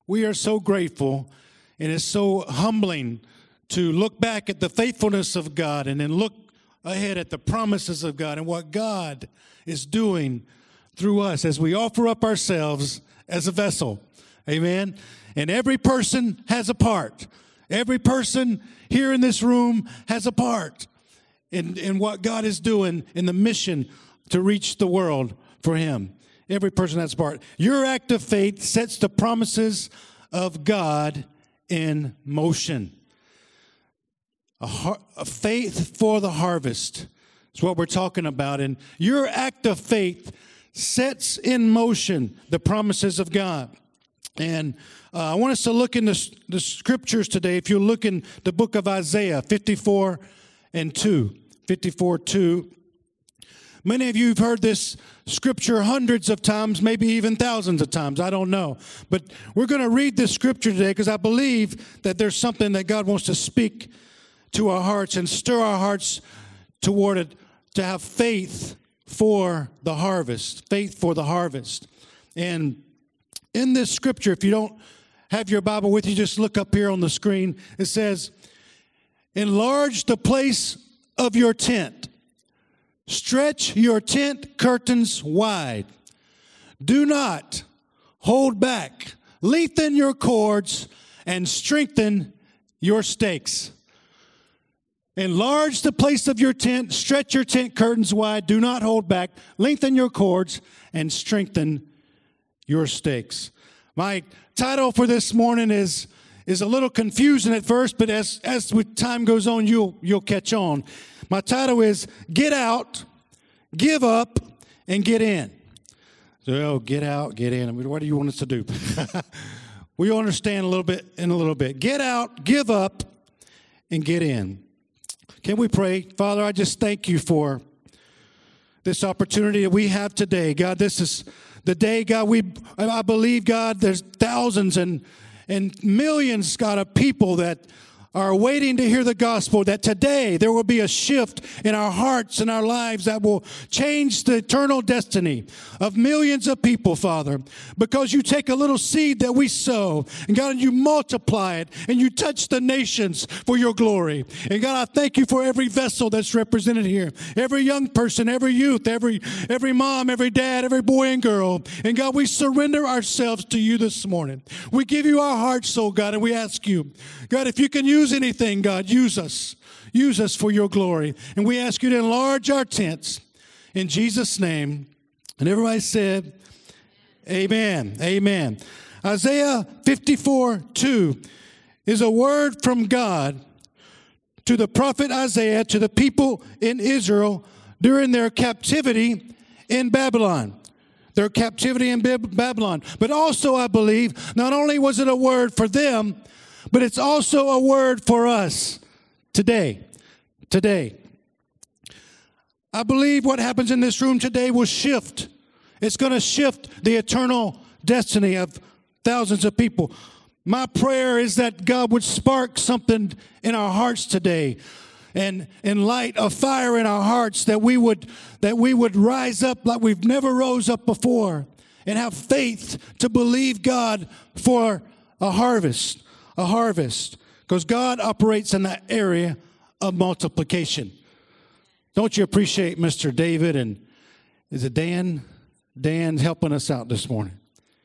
We are so grateful, and it's so humbling to look back at the faithfulness of God and then look ahead at the promises of God and what God is doing through us as we offer up ourselves as a vessel. Amen. And every person has a part. Every person here in this room has a part in what God is doing in the mission to reach the world for Him. Every person has a part. Your act of faith sets the promises of God in motion. A faith for the harvest is what we're talking about. And your act of faith sets in motion the promises of God. And I want us to look in the scriptures today. If you look in the book of Isaiah 54 and 2. 54:2. Many of you have heard this scripture hundreds of times, maybe even thousands of times. I don't know. But we're going to read this scripture today because I believe that there's something that God wants to speak to our hearts and stir our hearts toward it, to have faith for the harvest. Faith for the harvest. And in this scripture, if you don't have your Bible with you, just look up here on the screen. It says, enlarge the place of your tent. Stretch your tent curtains wide. Do not hold back. Lengthen your cords and strengthen your stakes. Enlarge the place of your tent. Stretch your tent curtains wide. Do not hold back. Lengthen your cords and strengthen your stakes. My title for this morning is a little confusing at first, but as time goes on, you'll catch on. My title is Get Out, Give Up, and Get In. So, get out, get in. I mean, what do you want us to do? We'll understand in a little bit. Get out, give up, and get in. Can we pray? Father, I just thank you for this opportunity that we have today. God, this is the day, God, I believe, God, there's thousands and millions, God, of people that are waiting to hear the gospel, that today there will be a shift in our hearts and our lives that will change the eternal destiny of millions of people, Father, because you take a little seed that we sow, and God, you multiply it, and you touch the nations for your glory. And God, I thank you for every vessel that's represented here, every young person, every youth, every mom, every dad, every boy and girl. And God, we surrender ourselves to you this morning. We give you our hearts, oh God, and we ask you, God, if you can use anything, God, use us. Use us for your glory. And we ask you to enlarge our tents in Jesus' name. And everybody said, amen. Amen. Isaiah 54:2 is a word from God to the prophet Isaiah, to the people in Israel during their captivity in Babylon. Their captivity in Babylon. But also, I believe, not only was it a word for them, but it's also a word for us today. Today. I believe what happens in this room today will shift. It's going to shift the eternal destiny of thousands of people. My prayer is that God would spark something in our hearts today and light a fire in our hearts that we would rise up like we've never rose up before and have faith to believe God for a harvest. A harvest, because God operates in that area of multiplication. Don't you appreciate Mr. David and is it Dan? Dan's helping us out this morning.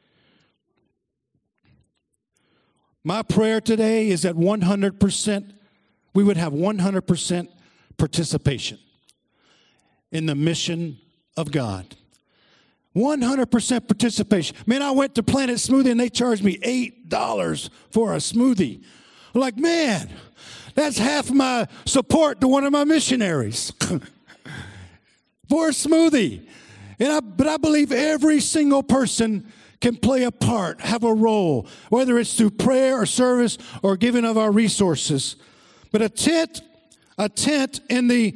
My prayer today is that 100%, we would have 100% participation in the mission of God. 100% participation. Man, I went to Planet Smoothie and they charged me $8 for a smoothie. I'm like, man, that's half my support to one of my missionaries for a smoothie. But I believe every single person can play a part, have a role, whether it's through prayer or service or giving of our resources. But a tent in the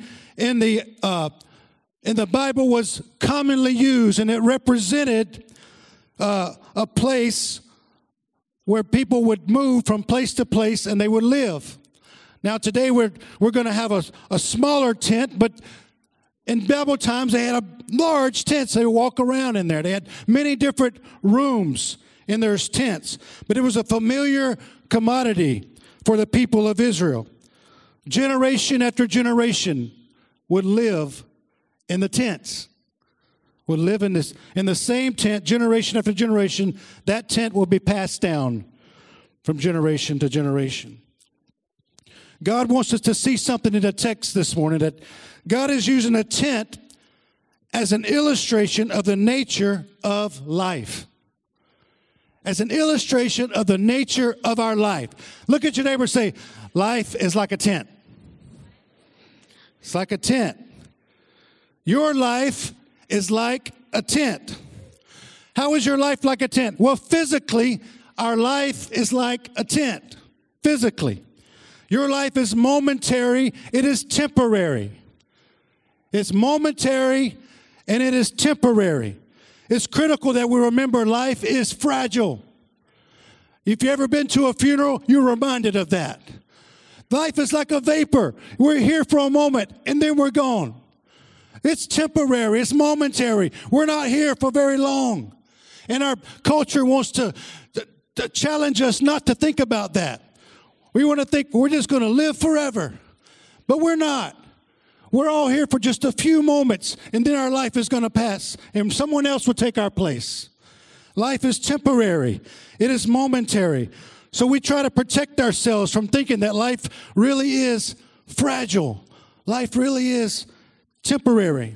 Bible was commonly used, and it represented a place where people would move from place to place and they would live. Now today we're going to have a smaller tent, but in Bible times they had a large tent, so they would walk around in there. They had many different rooms in their tents, but it was a familiar commodity for the people of Israel. Generation after generation would live in the tents, would live in the same tent, generation after generation. That tent will be passed down from generation to generation. God wants us to see something in the text this morning, that God is using a tent as an illustration of the nature of life. As an illustration of the nature of our life. Look at your neighbor and say, life is like a tent. It's like a tent. Your life is like a tent. How is your life like a tent? Well, physically, our life is like a tent. Physically. Your life is momentary. It is temporary. It's momentary and it is temporary. It's critical that we remember life is fragile. If you've ever been to a funeral, you're reminded of that. Life is like a vapor. We're here for a moment and then we're gone. It's temporary. It's momentary. We're not here for very long. And our culture wants to challenge us not to think about that. We want to think we're just going to live forever. But we're not. We're all here for just a few moments, and then our life is going to pass, and someone else will take our place. Life is temporary. It is momentary. So we try to protect ourselves from thinking that life really is fragile. Life really is temporary.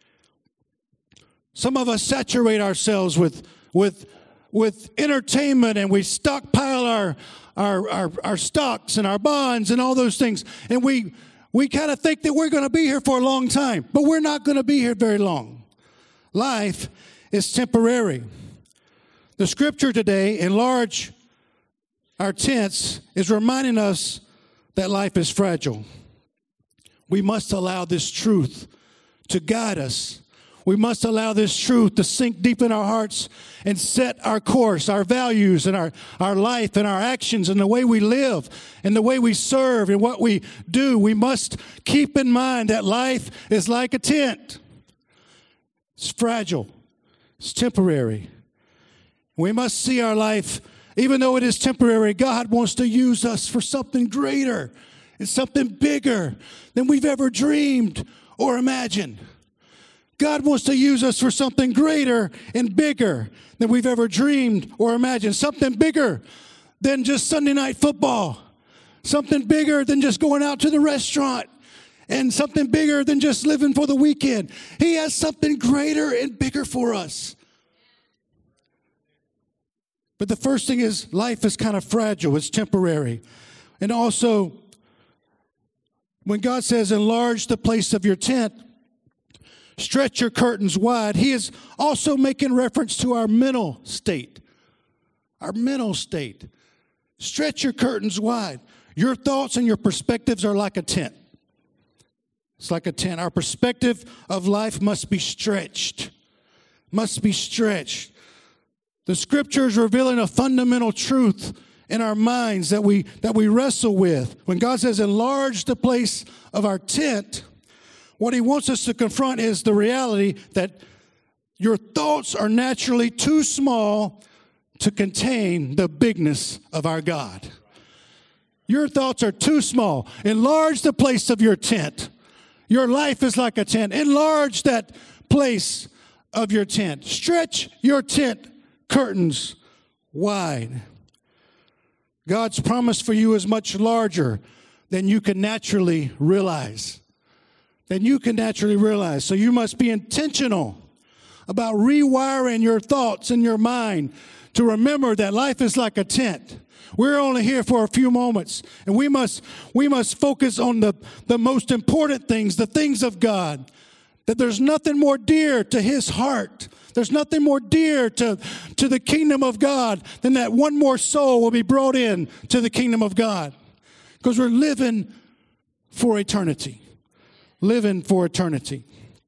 Some of us saturate ourselves with entertainment, and we stockpile our stocks and our bonds and all those things. And we kind of think that we're going to be here for a long time, but we're not going to be here very long. Life is temporary. The scripture today, enlarge our tents, is reminding us that life is fragile. We must allow this truth to guide us. We must allow this truth to sink deep in our hearts and set our course, our values, and our life and our actions and the way we live and the way we serve and what we do. We must keep in mind that life is like a tent. It's fragile. It's temporary. We must see our life, even though it is temporary, God wants to use us for something greater and something bigger than we've ever dreamed or imagined. God wants to use us for something greater and bigger than we've ever dreamed or imagined. Something bigger than just Sunday night football. Something bigger than just going out to the restaurant. And something bigger than just living for the weekend. He has something greater and bigger for us. But the first thing is life is kind of fragile. It's temporary. And also, when God says enlarge the place of your tent, stretch your curtains wide, he is also making reference to our mental state. Our mental state. Stretch your curtains wide. Your thoughts and your perspectives are like a tent. It's like a tent. Our perspective of life must be stretched. Must be stretched. The scripture is revealing a fundamental truth in our minds that we wrestle with. When God says enlarge the place of our tent, what he wants us to confront is the reality that your thoughts are naturally too small to contain the bigness of our God. Your thoughts are too small. Enlarge the place of your tent. Your life is like a tent. Enlarge that place of your tent. Stretch your tent curtains wide. God's promise for you is much larger than you can naturally realize. So you must be intentional about rewiring your thoughts and your mind to remember that life is like a tent. We're only here for a few moments, and we must focus on the most important things, the things of God, that there's nothing more dear to his heart. There's nothing more dear to the kingdom of God than that one more soul will be brought in to the kingdom of God. Because we're living for eternity. Living for eternity.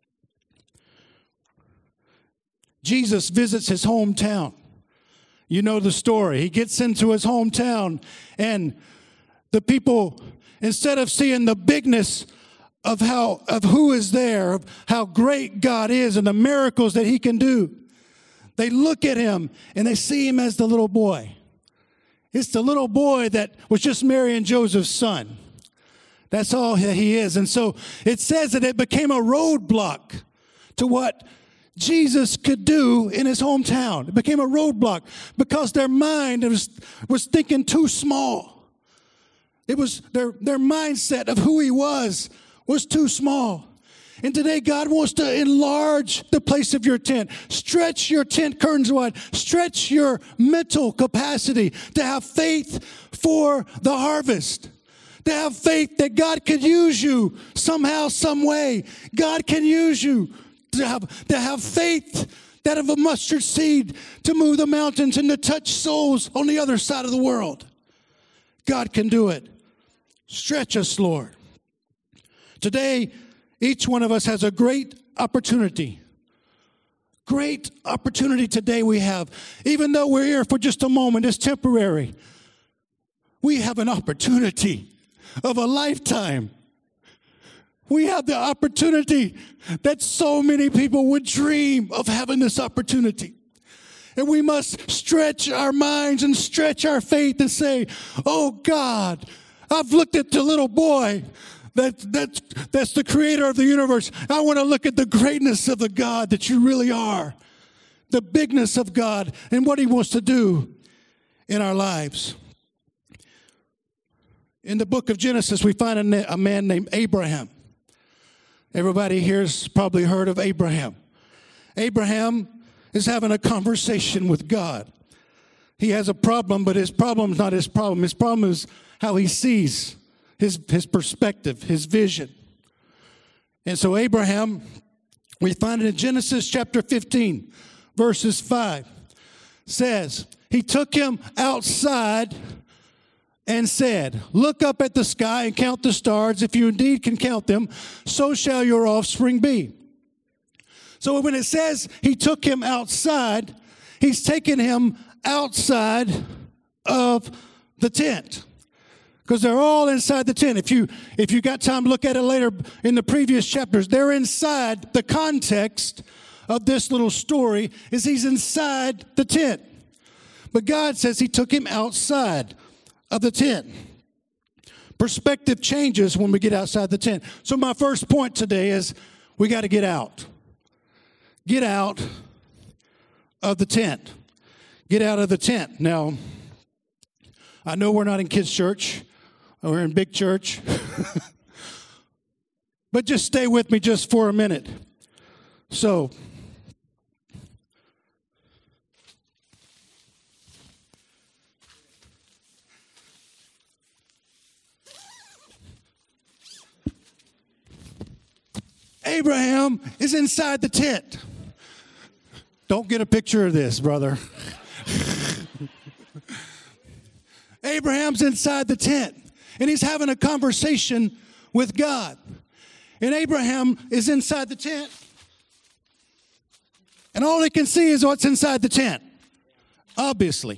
Jesus visits his hometown. You know the story. He gets into his hometown, and the people, instead of seeing the bigness of who is there, of how great God is and the miracles that he can do, They look at him and they see him as the little boy. It's the little boy that was just Mary and Joseph's son. That's all that he is. And so it says that it became a roadblock to what Jesus could do in his hometown. It became a roadblock because their mind was thinking too small. It was their mindset of who he was too small. And today God wants to enlarge the place of your tent. Stretch your tent curtains wide. Stretch your mental capacity to have faith for the harvest. To have faith that God could use you somehow, some way. God can use you to have faith that of a mustard seed to move the mountains and to touch souls on the other side of the world. God can do it. Stretch us, Lord. Today, each one of us has a great opportunity. Great opportunity today we have. Even though we're here for just a moment, it's temporary. We have an opportunity of a lifetime. We have the opportunity that so many people would dream of having this opportunity. And we must stretch our minds and stretch our faith and say, oh God, I've looked at the little boy that's the creator of the universe. I want to look at the greatness of the God that you really are. The bigness of God and what he wants to do in our lives. In the book of Genesis, we find a man named Abraham. Everybody here's probably heard of Abraham. Abraham is having a conversation with God. He has a problem, but his problem is not his problem. His problem is how he sees his perspective, his vision. And so Abraham, we find it in Genesis chapter 15, verses 5, says, he took him outside and said, look up at the sky and count the stars. If you indeed can count them, so shall your offspring be. So when it says he took him outside, he's taken him outside of the tent. Because they're all inside the tent. If you got time to look at it later in the previous chapters, they're inside. The context of this little story is he's inside the tent. But God says he took him outside of the tent. Perspective changes when we get outside the tent. So my first point today is we got to get out. Get out of the tent. Get out of the tent. Now, I know we're not in kids' church. We're in big church. But just stay with me just for a minute. So, Abraham is inside the tent. Don't get a picture of this, brother. Abraham's inside the tent. And he's having a conversation with God. And Abraham is inside the tent. And all he can see is what's inside the tent. Obviously.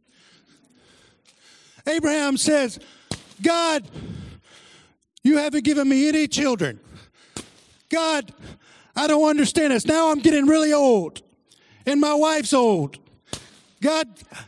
Abraham says, God, you haven't given me any children. God, I don't understand this. Now I'm getting really old. And my wife's old. God,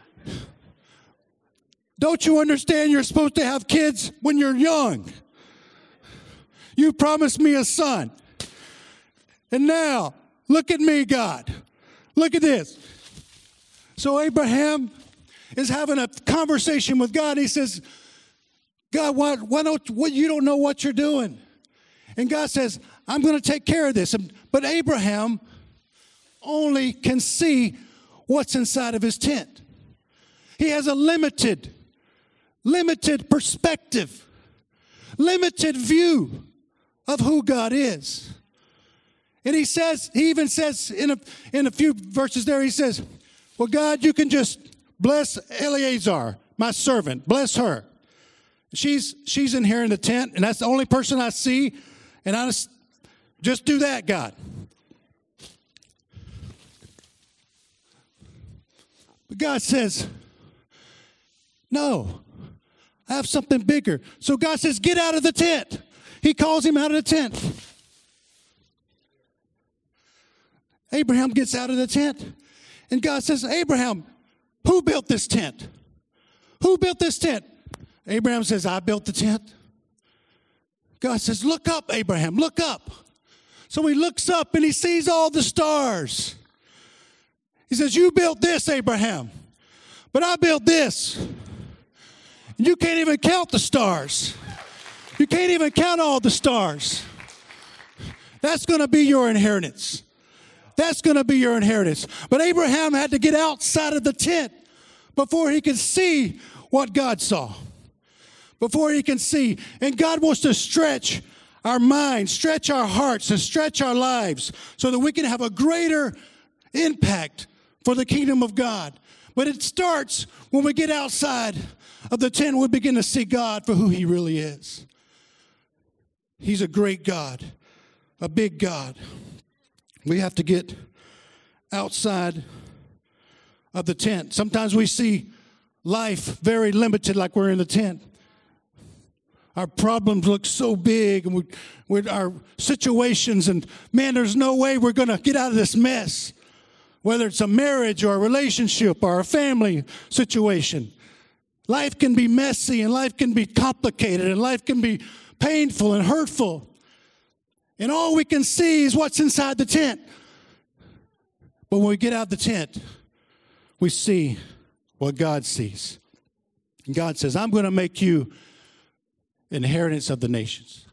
don't you understand you're supposed to have kids when you're young? You promised me a son. And now, look at me, God. Look at this. So Abraham is having a conversation with God. He says, God, you don't know what you're doing. And God says, I'm going to take care of this. But Abraham only can see what's inside of his tent. He has a limited perspective, limited view of who God is. And he even says in a few verses there, he says, well, God, you can just bless Eleazar, my servant, bless her. She's in here in the tent, and that's the only person I see, and I just do that, God. But God says, no, I have something bigger. So God says, get out of the tent. He calls him out of the tent. Abraham gets out of the tent. And God says, Abraham, who built this tent? Who built this tent? Abraham says, I built the tent. God says, look up, Abraham, look up. So he looks up and he sees all the stars. He says, you built this, Abraham, but I built this. And you can't even count the stars. You can't even count all the stars. That's going to be your inheritance. That's going to be your inheritance. But Abraham had to get outside of the tent before he could see what God saw. Before he can see. And God wants to stretch our minds, stretch our hearts, and stretch our lives so that we can have a greater impact for the kingdom of God. But it starts when we get outside of the tent and we begin to see God for who he really is. He's a great God, a big God. We have to get outside of the tent. Sometimes we see life very limited like we're in the tent. Our problems look so big and with our situations, and man, there's no way we're going to get out of this mess. Whether it's a marriage or a relationship or a family situation. Life can be messy and life can be complicated and life can be painful and hurtful. And all we can see is what's inside the tent. But when we get out of the tent, we see what God sees. And God says, I'm going to make you inheritance of the nations.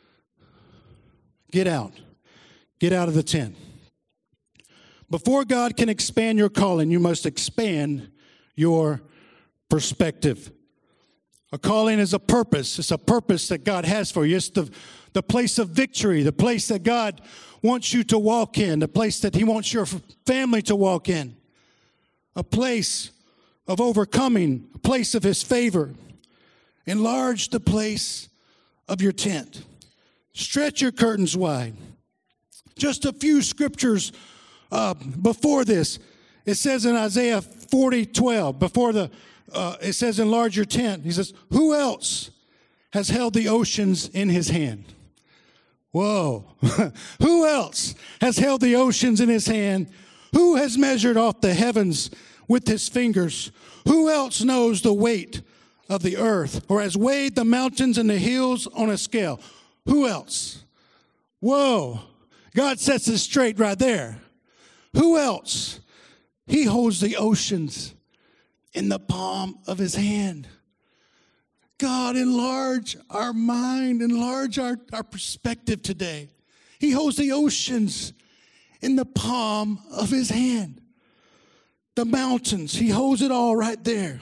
Get out. Get out of the tent. Before God can expand your calling, you must expand your perspective. A calling is a purpose. It's a purpose that God has for you. It's the place of victory, the place that God wants you to walk in, the place that he wants your family to walk in, a place of overcoming, a place of his favor. Enlarge the place of your tent. Stretch your curtains wide. Just a few scriptures before this. It says in Isaiah 40:12, it says enlarge your tent. He says, who else has held the oceans in his hand? Whoa. Who else has held the oceans in his hand? Who has measured off the heavens with his fingers? Who else knows the weight of the earth, or has weighed the mountains and the hills on a scale? Who else? Whoa. God sets it straight right there. Who else? He holds the oceans in the palm of his hand. God, enlarge our mind, enlarge our perspective today. He holds the oceans in the palm of his hand. The mountains, he holds it all right there.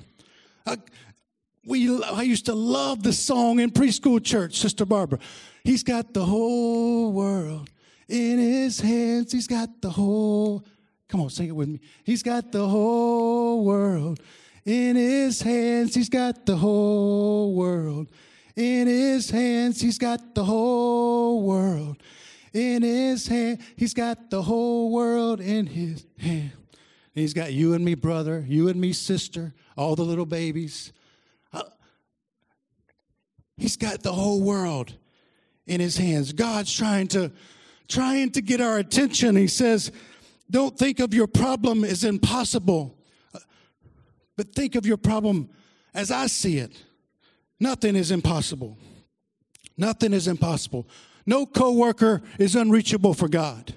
I used to love the song in preschool church, Sister Barbara. He's got the whole world in his hands. He's got the whole, come on, sing it with me. He's got the whole world in his hands. He's got the whole world in his hands. He's got the whole world in his hand. He's got the whole world in his hand. And he's got you and me, brother, you and me, sister, all the little babies. He's got the whole world in his hands. God's trying to get our attention. He says, don't think of your problem as impossible, but think of your problem as I see it. Nothing is impossible. Nothing is impossible. No coworker is unreachable for God.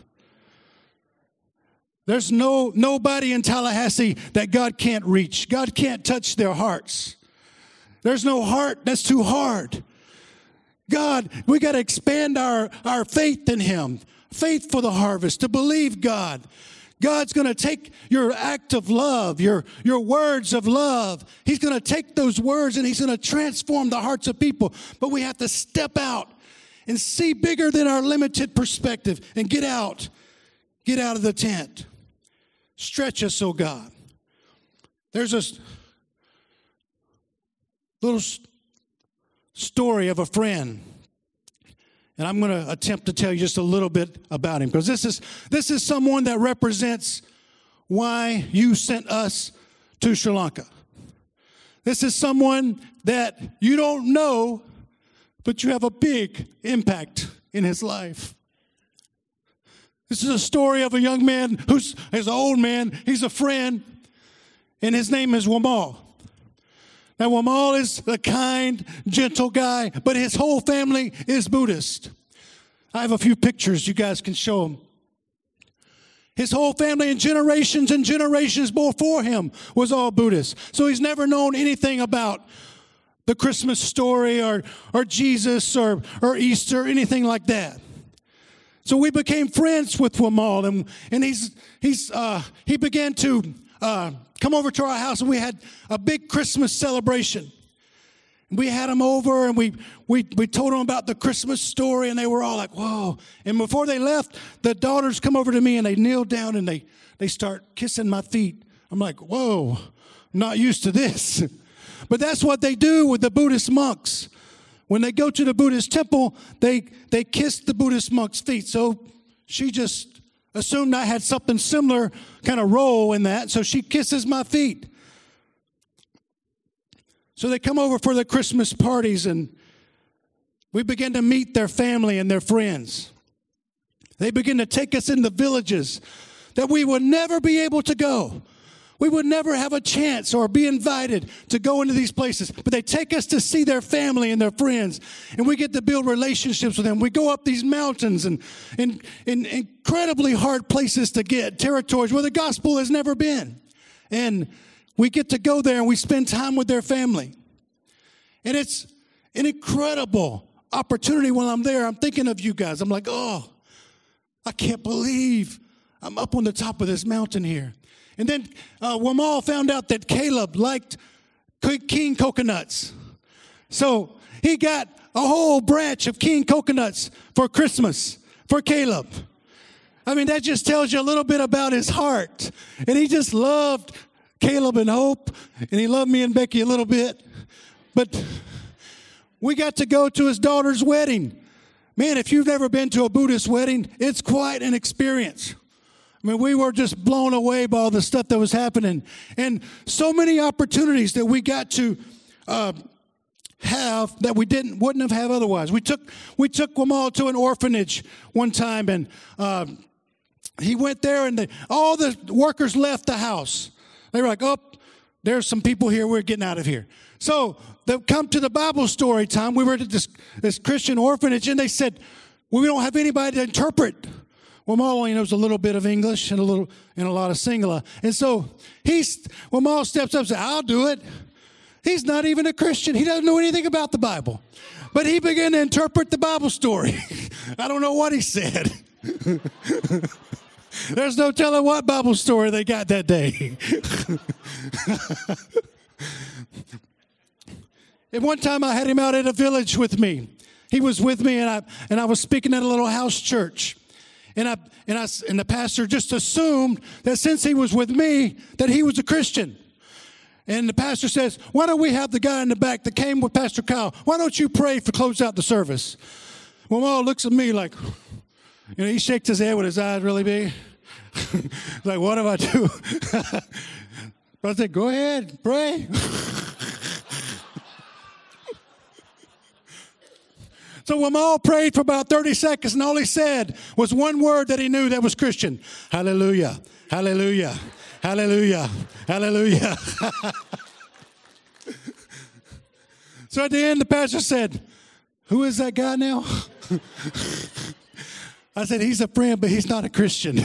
There's nobody in Tallahassee that God can't reach. God can't touch their hearts. There's no heart that's too hard. God, we got to expand our faith in him. Faith for the harvest, to believe God. God's going to take your act of love, your words of love. He's going to take those words and he's going to transform the hearts of people. But we have to step out and see bigger than our limited perspective and get out. Get out of the tent. Stretch us, oh God. There's a little story of a friend, and I'm going to attempt to tell you just a little bit about him, because this is someone that represents why you sent us to Sri Lanka. This is someone that you don't know, but you have a big impact in his life. This is a story of a young man who's an old man. He's a friend, and his name is Wamal. Now, Wamal is a kind, gentle guy, but his whole family is Buddhist. I have a few pictures you guys can show them. His whole family and generations before him was all Buddhist. So he's never known anything about the Christmas story or Jesus or Easter, anything like that. So we became friends with Wamal, and he began to come over to our house, and we had a big Christmas celebration. We had them over, and we told them about the Christmas story, and they were all like, whoa. And before they left, the daughters come over to me, and they kneel down, and they start kissing my feet. I'm like, whoa, I'm not used to this. But that's what they do with the Buddhist monks. When they go to the Buddhist temple, they kiss the Buddhist monk's feet. So she just assumed I had something similar kind of role in that, so she kisses my feet. So they come over for the Christmas parties, and we begin to meet their family and their friends. They begin to take us into villages that we would never be able to go. We would never have a chance or be invited to go into these places. But they take us to see their family and their friends, and we get to build relationships with them. We go up these mountains and in incredibly hard places to get, territories where the gospel has never been. And we get to go there, and we spend time with their family. And it's an incredible opportunity while I'm there. I'm thinking of you guys. I'm like, oh, I can't believe I'm up on the top of this mountain here. And then Wamal found out that Caleb liked king coconuts. So he got a whole branch of king coconuts for Christmas for Caleb. I mean, that just tells you a little bit about his heart. And he just loved Caleb and Hope, and he loved me and Becky a little bit. But we got to go to his daughter's wedding. Man, if you've never been to a Buddhist wedding, it's quite an experience. I mean, we were just blown away by all the stuff that was happening. And so many opportunities that we got to have that we wouldn't have had otherwise. We took Wamal to an orphanage one time, and he went there, and all the workers left the house. They were like, oh, there's some people here. We're getting out of here. So they come to the Bible story time. We were at this Christian orphanage, and they said, well, we don't have anybody to interpret. Wamal only knows a little bit of English and a lot of Sinhala. And so Wamal steps up and says, I'll do it. He's not even a Christian. He doesn't know anything about the Bible. But he began to interpret the Bible story. I don't know what he said. There's no telling what Bible story they got that day. And one time I had him out at a village with me. He was with me, and I was speaking at a little house church. And the pastor just assumed that since he was with me, that he was a Christian. And the pastor says, why don't we have the guy in the back that came with Pastor Kyle? Why don't you pray to close out the service? Wamal looks at me like, he shakes his head with his eyes really big. Like, what do I do? I said, go ahead, pray. So Wamal prayed for about 30 seconds, and all he said was one word that he knew that was Christian. Hallelujah, hallelujah, hallelujah, hallelujah. So at the end, the pastor said, who is that guy now? I said, he's a friend, but he's not a Christian.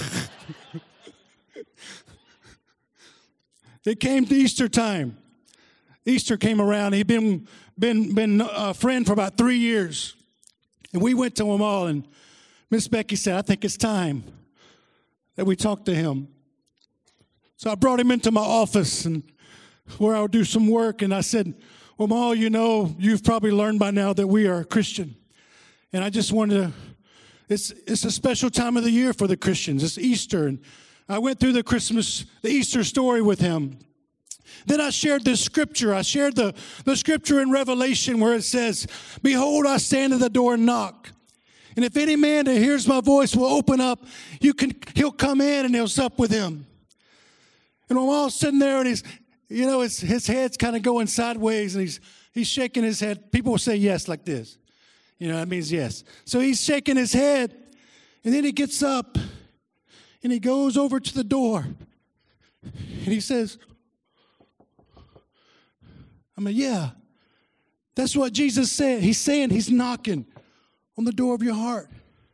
It came to Easter time. Easter came around. He'd been a friend for about 3 years. And we went to Wamal, and Miss Becky said, I think it's time that we talk to him. So I brought him into my office and where I would do some work, and I said, Wamal, you've probably learned by now that we are Christian. And I just wanted to, it's a special time of the year for the Christians. It's Easter. And I went through the Easter story with him. Then I shared this scripture. I shared the scripture in Revelation where it says, behold, I stand at the door and knock. And if any man that hears my voice will open up, he'll come in and he'll sup with him. And I'm all sitting there, and his head's kind of going sideways, and he's shaking his head. People will say yes like this. That means yes. So he's shaking his head, And then he gets up and he goes over to the door and he says, yeah, that's what Jesus said. He's saying he's knocking on the door of your heart.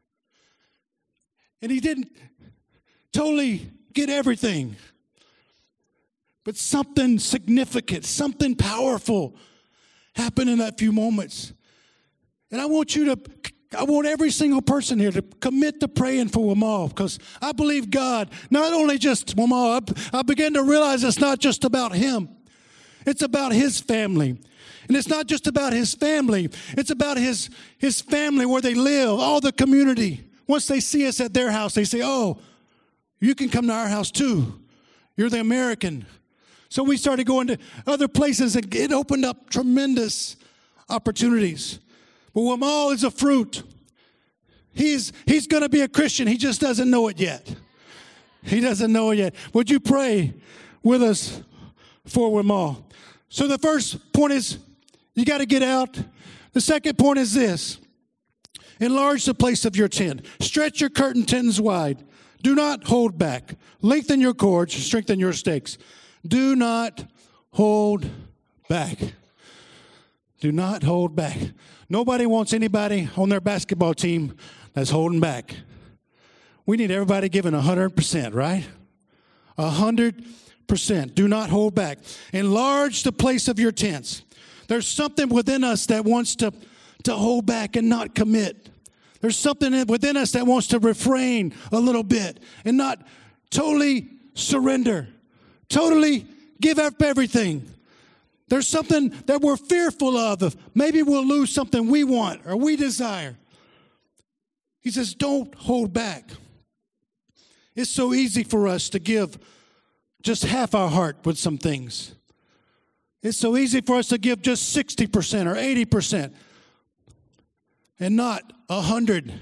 And he didn't totally get everything, but something significant, something powerful happened in that few moments. And I want every single person here to commit to praying for Wamal, because I believe God, not only just Wamal, I began to realize it's not just about him. It's about his family. And it's not just about his family. It's about his family where they live, all the community. Once they see us at their house, they say, oh, you can come to our house too. You're the American. So we started going to other places, and it opened up tremendous opportunities. But Wamal is a fruit. He's going to be a Christian. He just doesn't know it yet. He doesn't know it yet. Would you pray with us for Wamal? So the first point is you got to get out. The second point is this. Enlarge the place of your tent. Stretch your curtains wide. Do not hold back. Lengthen your cords. Strengthen your stakes. Do not hold back. Do not hold back. Nobody wants anybody on their basketball team that's holding back. We need everybody giving 100%, right? 100%. Do not hold back. Enlarge the place of your tents. There's something within us that wants to hold back and not commit. There's something within us that wants to refrain a little bit and not totally surrender, totally give up everything. There's something that we're fearful of. Maybe we'll lose something we want or we desire. He says, don't hold back. It's so easy for us to give just half our heart with some things. It's so easy for us to give just 60% or 80% and not 100%,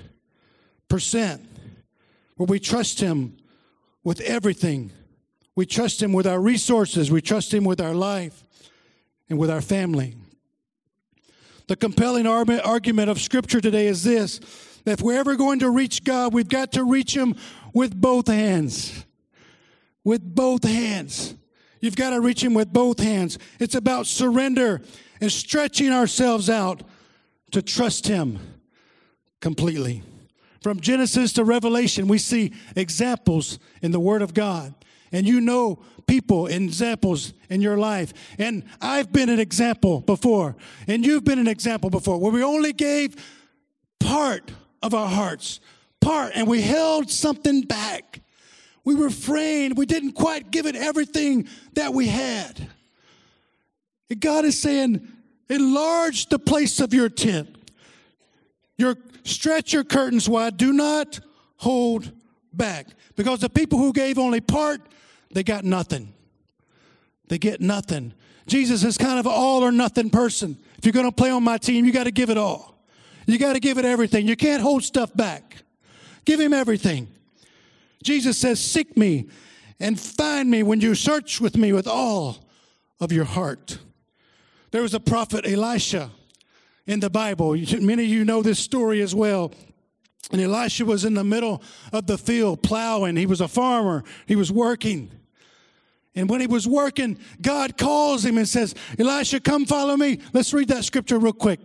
where we trust him with everything. We trust him with our resources. We trust him with our life and with our family. The compelling argument of Scripture today is this: that if we're ever going to reach God, we've got to reach him with both hands. With both hands. You've got to reach him with both hands. It's about surrender and stretching ourselves out to trust him completely. From Genesis to Revelation, we see examples in the Word of God. And you know people and examples in your life. And I've been an example before. And you've been an example before, where we only gave part of our hearts. And we held something back. We refrained. We didn't quite give it everything that we had. And God is saying, enlarge the place of your tent. Stretch your curtains wide. Do not hold back. Because the people who gave only part, they got nothing. They get nothing. Jesus is kind of an all or nothing person. If you're going to play on my team, you got to give it all. You got to give it everything. You can't hold stuff back. Give him everything. Jesus says, seek me and find me when you search with me with all of your heart. There was a prophet Elisha in the Bible. Many of you know this story as well. And Elisha was in the middle of the field plowing. He was a farmer. He was working. And when he was working, God calls him and says, Elisha, come follow me. Let's read that scripture real quick.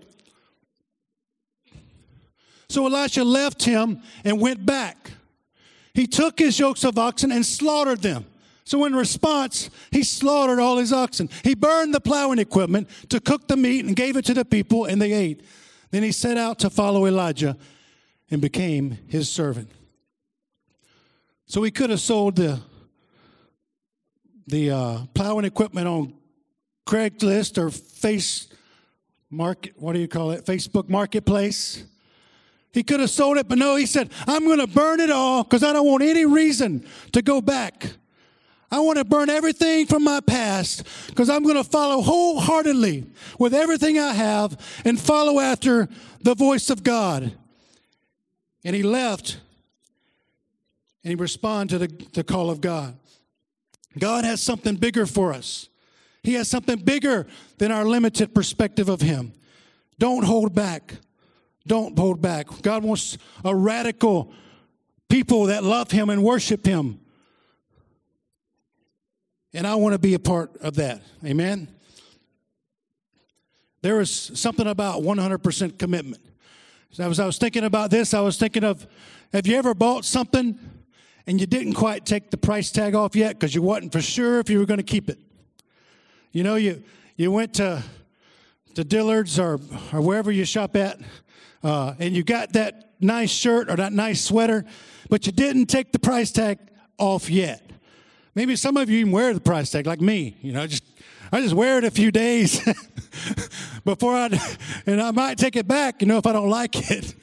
So Elisha left him and went back. He took his yokes of oxen and slaughtered them. So in response, he slaughtered all his oxen. He burned the plowing equipment to cook the meat and gave it to the people, and they ate. Then he set out to follow Elijah and became his servant. So he could have sold the plowing equipment on Craigslist or Facebook Marketplace. He could have sold it, but no, he said, I'm going to burn it all because I don't want any reason to go back. I want to burn everything from my past because I'm going to follow wholeheartedly with everything I have and follow after the voice of God. And he left and he responded to the call of God. God has something bigger for us. He has something bigger than our limited perspective of him. Don't hold back. Don't hold back. God wants a radical people that love him and worship him. And I want to be a part of that. Amen? There is something about 100% commitment. So as I was thinking about this, I was thinking of, have you ever bought something and you didn't quite take the price tag off yet because you wasn't for sure if you were going to keep it? You know, you went to Dillard's or wherever you shop at, and you got that nice shirt or that nice sweater, but you didn't take the price tag off yet. Maybe some of you even wear the price tag, like me. You know, I just wear it a few days before and I might take it back, you know, if I don't like it.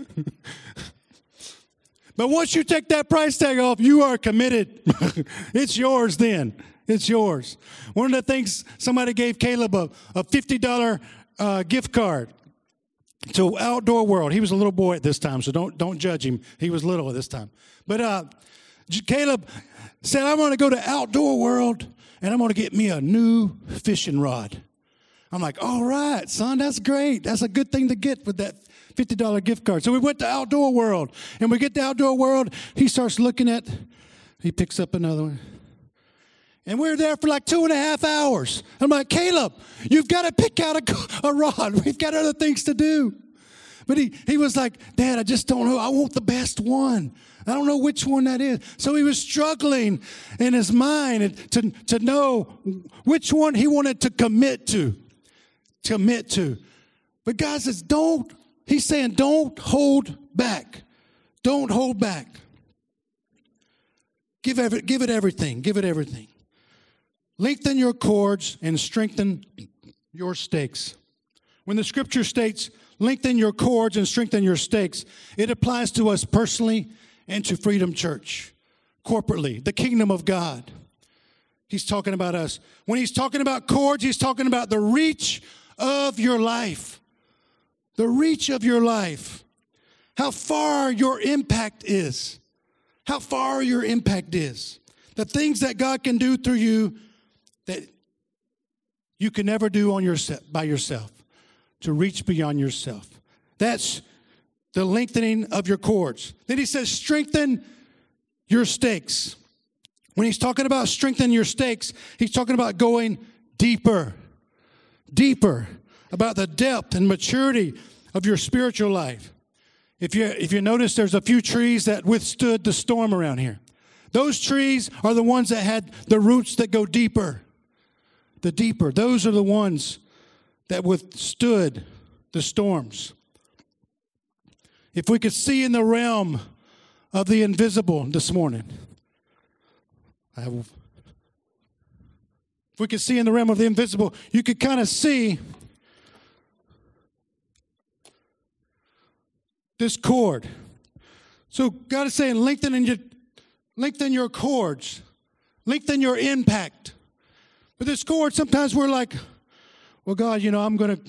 But once you take that price tag off, you are committed. It's yours then. It's yours. One of the things, somebody gave Caleb a $50 gift card to Outdoor World. He was a little boy at this time, so don't judge him. He was little at this time. But Caleb said, I'm going to go to Outdoor World, and I'm going to get me a new fishing rod. I'm like, all right, son, that's great. That's a good thing to get with that $50 gift card. So we went to Outdoor World, and we get to Outdoor World. He starts looking at, he picks up another one. And we're there for like 2.5 hours. I'm like, Caleb, you've got to pick out a rod. We've got other things to do. But he was like, Dad, I just don't know. I want the best one. I don't know which one that is. So he was struggling in his mind to know which one he wanted to commit to. But God says, he's saying, don't hold back. Don't hold back. Give it everything. Give it everything. Lengthen your cords and strengthen your stakes. When the scripture states, lengthen your cords and strengthen your stakes, it applies to us personally and to Freedom Church, corporately, the kingdom of God. He's talking about us. When he's talking about cords, he's talking about the reach of your life. The reach of your life. How far your impact is. How far your impact is. The things that God can do through you that you can never do by yourself. To reach beyond yourself. That's the lengthening of your cords. Then he says, strengthen your stakes. When he's talking about strengthen your stakes, he's talking about going deeper. Deeper. About the depth and maturity of your spiritual life. If you notice, there's a few trees that withstood the storm around here. Those trees are the ones that had the roots that go deeper. The deeper. Those are the ones that withstood the storms. If we could see in the realm of the invisible this morning, if we could see in the realm of the invisible, you could kind of see this cord. So God is saying, lengthen your cords, lengthen your impact. But this cord, sometimes we're like, well, God, you know,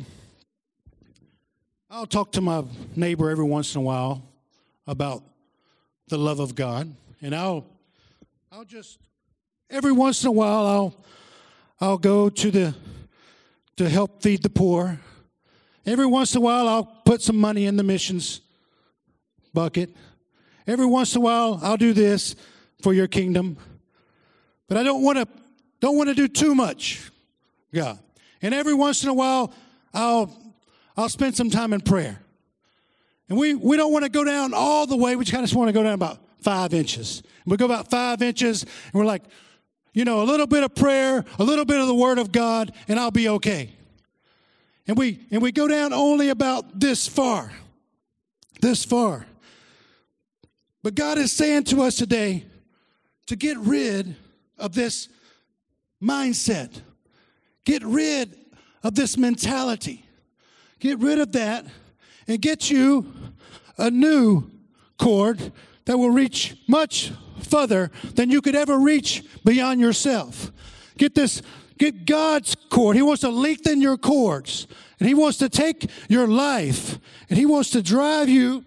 I'll talk to my neighbor every once in a while about the love of God. And I'll just, every once in a while, I'll go to help feed the poor. Every once in a while, I'll put some money in the missions bucket. Every once in a while, I'll do this for your kingdom. But I don't want to do too much, God. And every once in a while, I'll spend some time in prayer. And we don't want to go down all the way. We kind of just want to go down about 5 inches. And we go about 5 inches, and we're like, you know, a little bit of prayer, a little bit of the Word of God, and I'll be okay. And we go down only about this far. This far. But God is saying to us today to get rid of this mindset. Get rid of this mentality. Get rid of that and get you a new cord that will reach much further than you could ever reach beyond yourself. Get God's cord. He wants to lengthen your cords. And he wants to take your life and he wants to drive you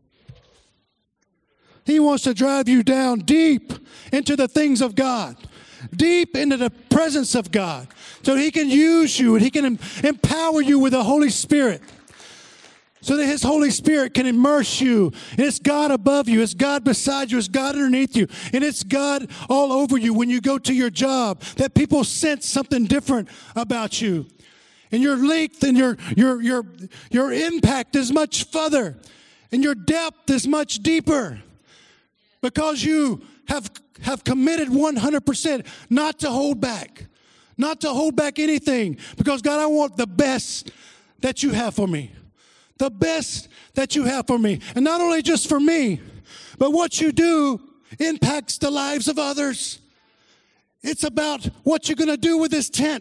down deep into the things of God. Deep into the presence of God. So he can use you and he can empower you with the Holy Spirit. so that His Holy Spirit can immerse you. And it's God above you. It's God beside you. It's God underneath you. And it's God all over you when you go to your job, that people sense something different about you. And your length and your impact is much further. And your depth is much deeper. Because you have committed 100% not to hold back. Not to hold back anything. Because God, I want the best that you have for me. The best that you have for me. And not only just for me, but what you do impacts the lives of others. It's about what you're going to do with this tent.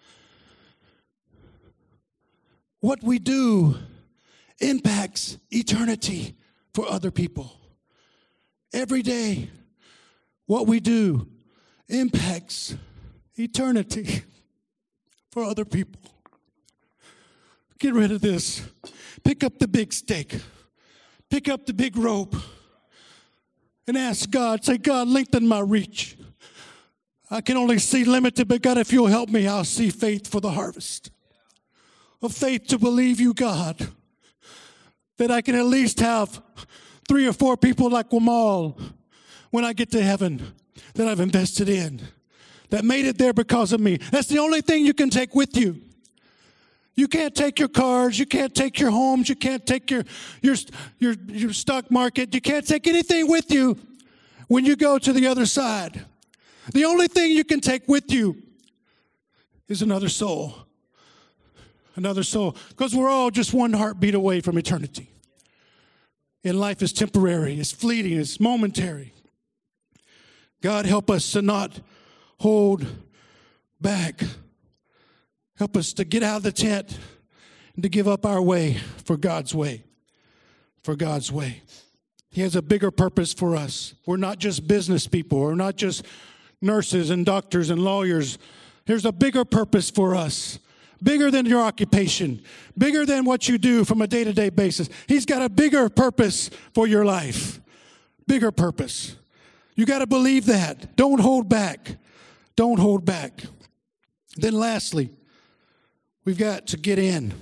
What we do impacts eternity for other people. Every day, what we do impacts eternity for other people. Get rid of this. Pick up the big stake. Pick up the big rope. And ask God, say, God, lengthen my reach. I can only see limited, but God, if you'll help me, I'll see faith for the harvest. Of faith to believe you, God, that I can at least have 3 or 4 people like Wamal when I get to heaven that I've invested in, that made it there because of me. That's the only thing you can take with you. You can't take your cars. You can't take your homes. You can't take your stock market. You can't take anything with you when you go to the other side. The only thing you can take with you is another soul. Another soul. Because we're all just one heartbeat away from eternity. And life is temporary. It's fleeting. It's momentary. God, help us to not hold back. Help us to get out of the tent and to give up our way for God's way. For God's way. He has a bigger purpose for us. We're not just business people. We're not just nurses and doctors and lawyers. There's a bigger purpose for us. Bigger than your occupation. Bigger than what you do from a day-to-day basis. He's got a bigger purpose for your life. Bigger purpose. You got to believe that. Don't hold back. Don't hold back. Then lastly, we've got to get in.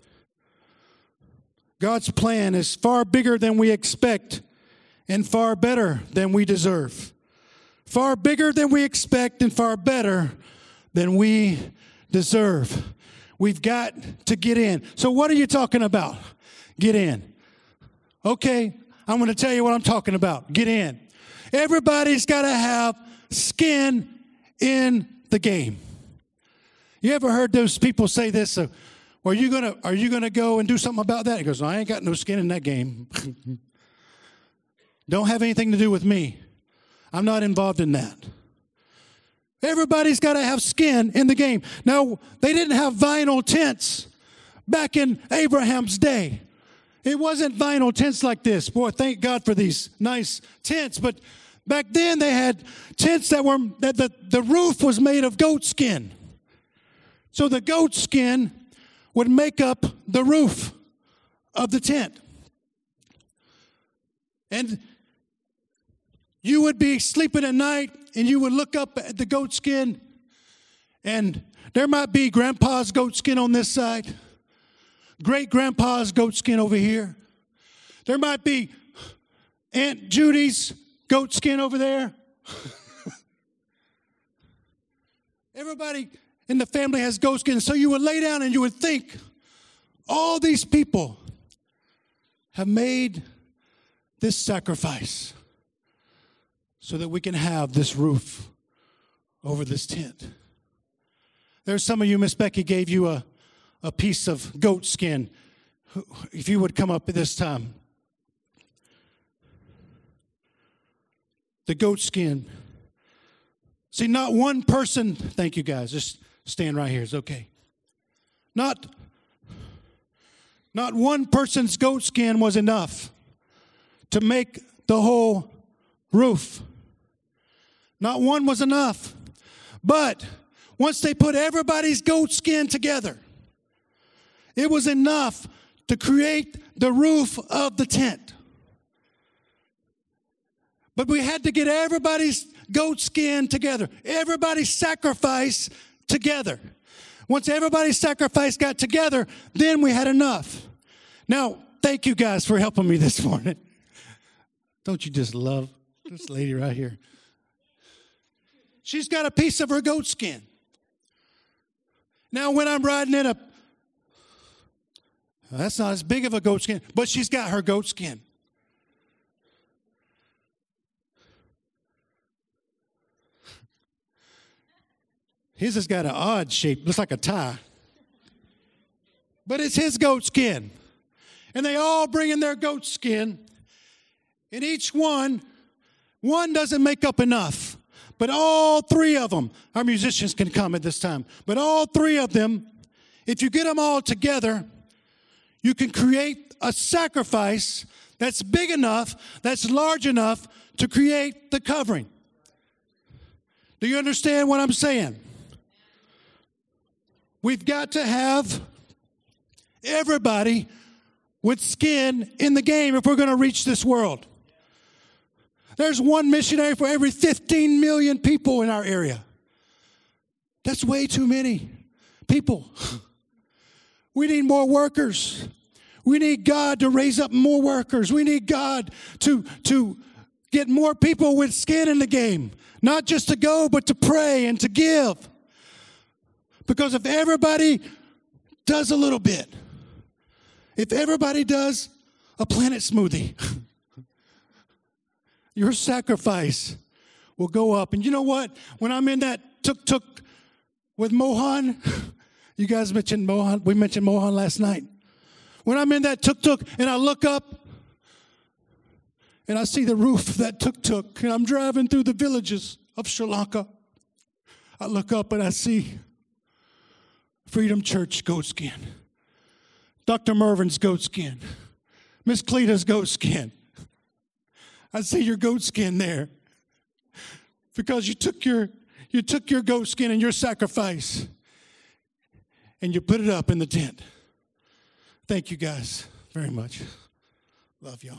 God's plan is far bigger than we expect and far better than we deserve. Far bigger than we expect and far better than we deserve. We've got to get in. So what are you talking about? Get in. Okay, I'm going to tell you what I'm talking about. Get in. Everybody's got to have skin in the game. You ever heard those people say this? Are you gonna go and do something about that? He goes, I ain't got no skin in that game. Don't have anything to do with me. I'm not involved in that. Everybody's got to have skin in the game. Now, they didn't have vinyl tents back in Abraham's day. It wasn't vinyl tents like this. Boy, thank God for these nice tents. But back then they had tents that the roof was made of goat skin. So the goat skin would make up the roof of the tent. And you would be sleeping at night and you would look up at the goat skin and there might be grandpa's goat skin on this side, great grandpa's goat skin over here. There might be Aunt Judy's goat skin over there. Everybody in the family has goat skin. So you would lay down and you would think, all these people have made this sacrifice so that we can have this roof over this tent. There's some of you, Miss Becky gave you a piece of goat skin. If you would come up at this time. The goat skin. See, not one person, thank you guys, just stand right here, it's okay. Not one person's goat skin was enough to make the whole roof. Not one was enough. But once they put everybody's goat skin together, it was enough to create the roof of the tent. But we had to get everybody's goat skin together. Everybody's sacrifice together. Once everybody's sacrifice got together, then we had enough. Now, Thank you guys for helping me this morning. Don't you just love this lady right here? She's got a piece of her goat skin. Now, when I'm riding in that's not as big of a goat skin, but she's got her goat skin. His has got an odd shape, looks like a tie. But it's his goat skin. And they all bring in their goat skin. And each one doesn't make up enough. But all three of them, our musicians can come at this time. But all three of them, if you get them all together, you can create a sacrifice that's big enough, that's large enough to create the covering. Do you understand what I'm saying? We've got to have everybody with skin in the game if we're going to reach this world. There's one missionary for every 15 million people in our area. That's way too many people. We need more workers. We need God to raise up more workers. We need God to get more people with skin in the game. Not just to go, but to pray and to give. Because if everybody does a little bit, if everybody does a Planet Smoothie, your sacrifice will go up. And you know what? When I'm in that tuk-tuk with Mohan, you guys mentioned Mohan. We mentioned Mohan last night. When I'm in that tuk-tuk and I look up and I see the roof of that tuk-tuk and I'm driving through the villages of Sri Lanka, I look up and I see Freedom Church goat skin, Dr. Mervin's goat skin, Miss Cleta's goat skin. I see your goat skin there because you took your goat skin and your sacrifice and you put it up in the tent. Thank you guys very much. Love y'all.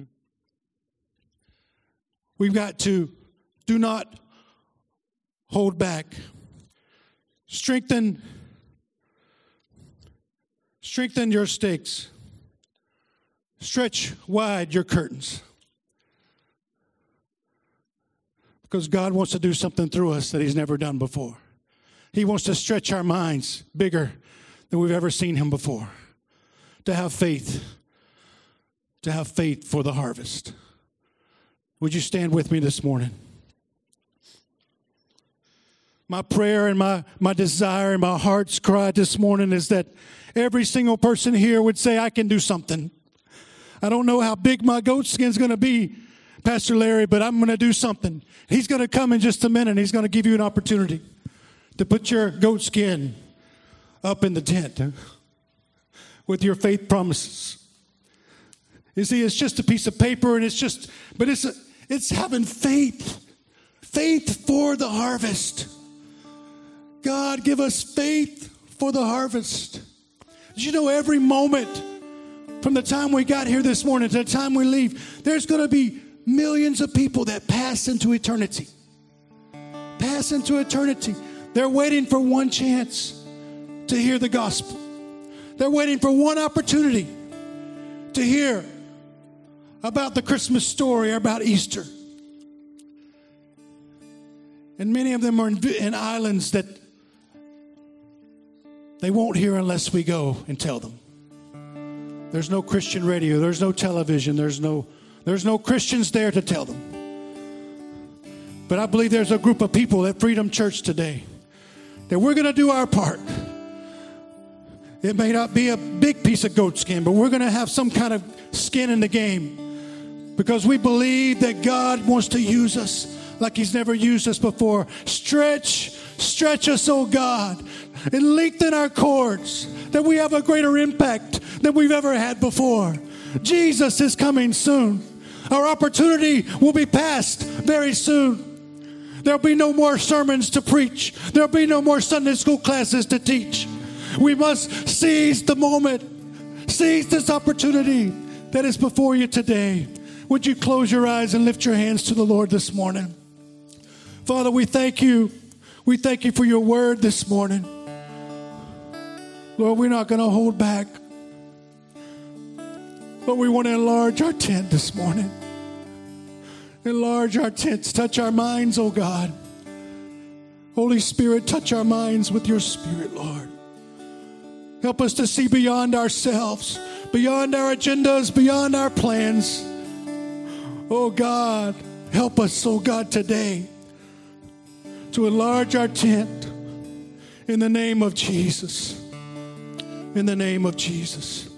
We've got to do not hold back. Strengthen your stakes. Stretch wide your curtains. Because God wants to do something through us that he's never done before. He wants to stretch our minds bigger than we've ever seen him before. To have faith for the harvest. Would you stand with me this morning? My prayer and my desire and my heart's cry this morning is that every single person here would say, I can do something. I don't know how big my goat skin's going to be, Pastor Larry, but I'm going to do something. He's going to come in just a minute and he's going to give you an opportunity to put your goat skin up in the tent with your faith promises. You see, it's just a piece of paper and it's having faith for the harvest. God, give us faith for the harvest. Did you know every moment from the time we got here this morning to the time we leave, there's going to be millions of people that pass into eternity. Pass into eternity. They're waiting for one chance to hear the gospel. They're waiting for one opportunity to hear about the Christmas story or about Easter. And many of them are in islands that they won't hear unless we go and tell them. There's no Christian radio. There's no television. There's no Christians there to tell them. But I believe there's a group of people at Freedom Church today that we're going to do our part. It may not be a big piece of goat skin, but we're going to have some kind of skin in the game because we believe that God wants to use us like he's never used us before. Stretch us, oh God, and lengthen our cords that we have a greater impact than we've ever had before. Jesus is coming soon. Our opportunity will be passed very soon. There'll be no more sermons to preach. There'll be no more Sunday school classes to teach. We must seize the moment. Seize this opportunity that is before you today. Would you close your eyes and lift your hands to the Lord this morning? Father, we thank you. We thank you for your word this morning. Lord, we're not going to hold back. But we want to enlarge our tent this morning. Enlarge our tents. Touch our minds, oh God. Holy Spirit, touch our minds with your Spirit, Lord. Help us to see beyond ourselves, beyond our agendas, beyond our plans. Oh God, help us, oh God, today to enlarge our tent in the name of Jesus. In the name of Jesus.